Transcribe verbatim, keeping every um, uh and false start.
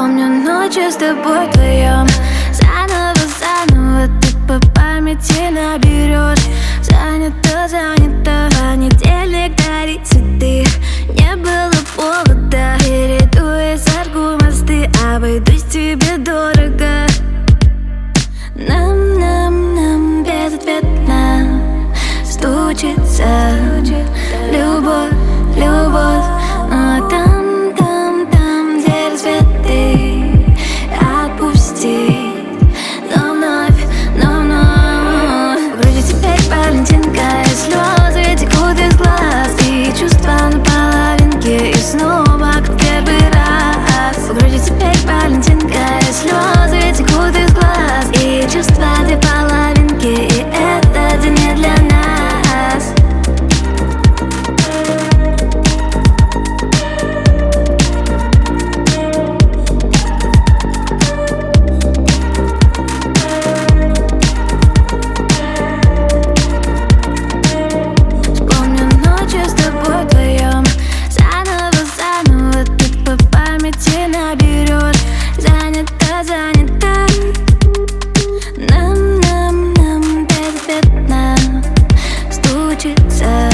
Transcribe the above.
Помню ночи с тобой вдвоем. Заново, заново ты по памяти наберешь. Занято, занято, понедельник дарить цветы. Не было повода, перейду из Аргумасты. Обойдусь тебе дорого. Нам, нам, нам безответно стучится любовь, любовь. Но там, там, там, где рассветы отпусти. Но вновь, но вновь вроде теперь Валентинка, и слезы текут из глаз, и чувства на половинке, и снова как первый раз. Вроде теперь Валентинка, и слезы текут из глаз, и чувства две половинки, и этот день не для нас. Занято, нам, нам, нам безответно стучится